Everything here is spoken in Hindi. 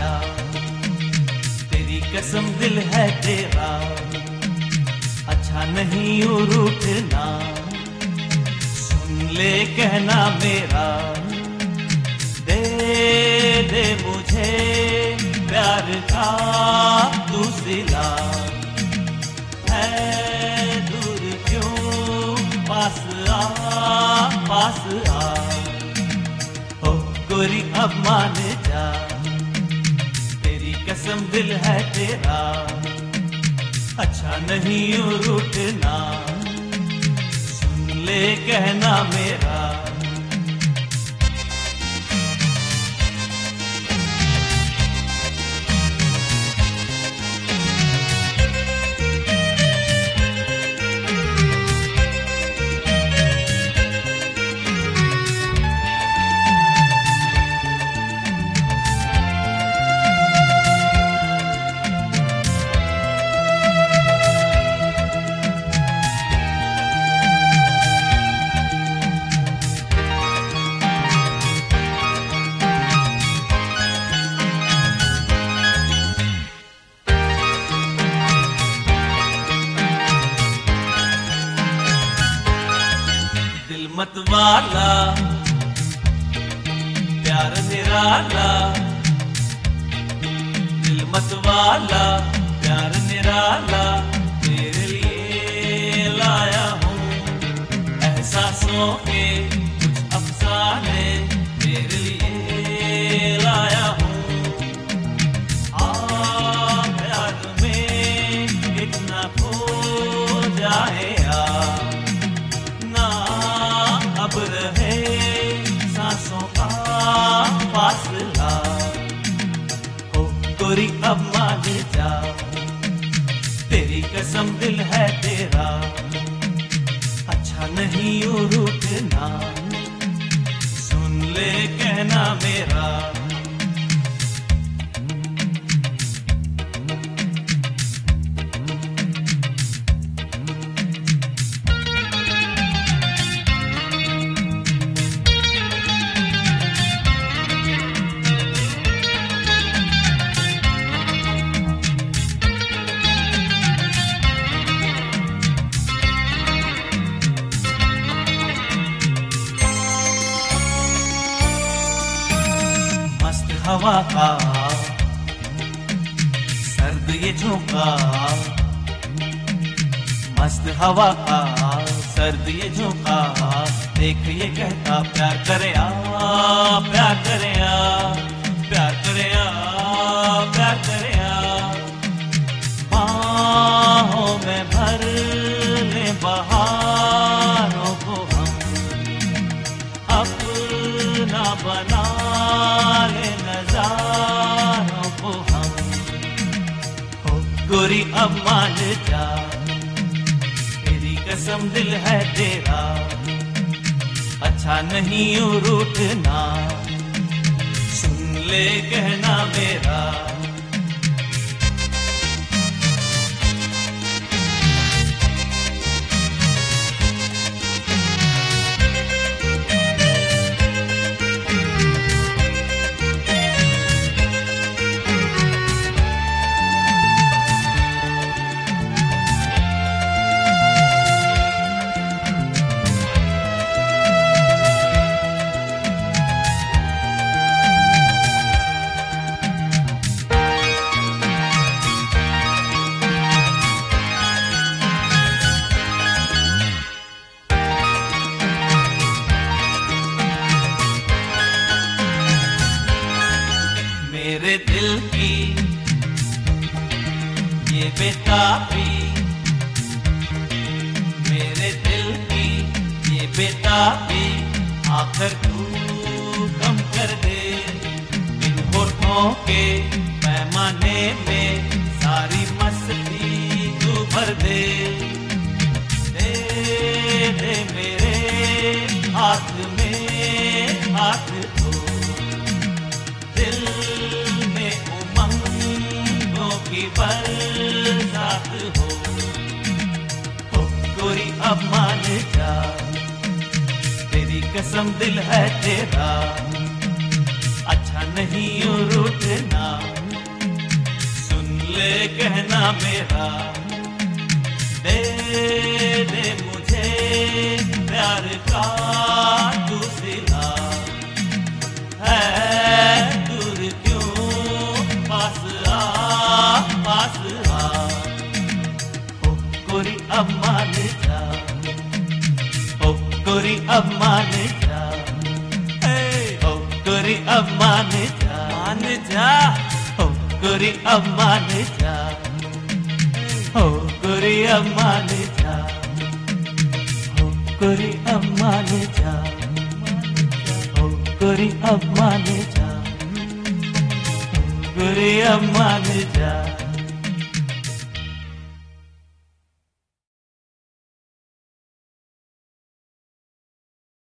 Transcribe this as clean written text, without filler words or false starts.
जा, तेरी कसम दिल है तेरा, अच्छा नहीं यूं रूठना, सुन ले कहना मेरा, दे दे मुझे प्यार का तू सिला, है दूर क्यों पास आ, ओ गोरी अब मान जा, तेरी कसम दिल है तेरा, अच्छा नहीं यूं रूठना, सुन ले कहना मेरा। मत वाला प्यार निराला, दिल मत वाला प्यार निराला, तेरे लिए लाया हूँ एहसासों के कुछ अफसाने, तेरे लिए लाया हूँ, प्यार में कितना खो जाए अब रहे सांसों का फासला, ओ गोरी अब मान जा, तेरी कसम दिल है तेरा, अच्छा नहीं यूं रूठना, सुन ले कहना मेरा। हवा का सर्द ये झोंका, मस्त हवा का सर्द ये झोंका, देख ये कहता प्यार करे प्यार करे प्यार करे प्यार करे, बाहों में भर ले बहारों को हम, अपना बना ले नजारों को हम, ओ गोरी अब मान जा, तेरी कसम दिल है तेरा, अच्छा नहीं यूं रूठना, सुन ले कहना मेरा। मेरे दिल की ये बेताबी, मेरे दिल की ये बेताबी, आखिर तू कम कर दे, इन होठों के पैमाने में सारी मस्ती तू भर दे, दे दे मेरे हाथ में हाथ को, दिल में उमंगों की बरसात हो, गोरी अब मान जा, तेरी कसम दिल है तेरा, अच्छा नहीं यूं रूठना। ना मेरा, दे दे मुझे प्यार का तू सिला, है दूर क्यों पास आ, पास आ। ओ गोरी अब मान जा, ओ गोरी अब मान जा, ओ गोरी अब मान जा, मान जा, ओ गोरी अब मान जा, ओ गोरी अब मान जा, ओ गोरी अब मान जा, ओ गोरी अब मान जा, ओ गोरी अब मान जा।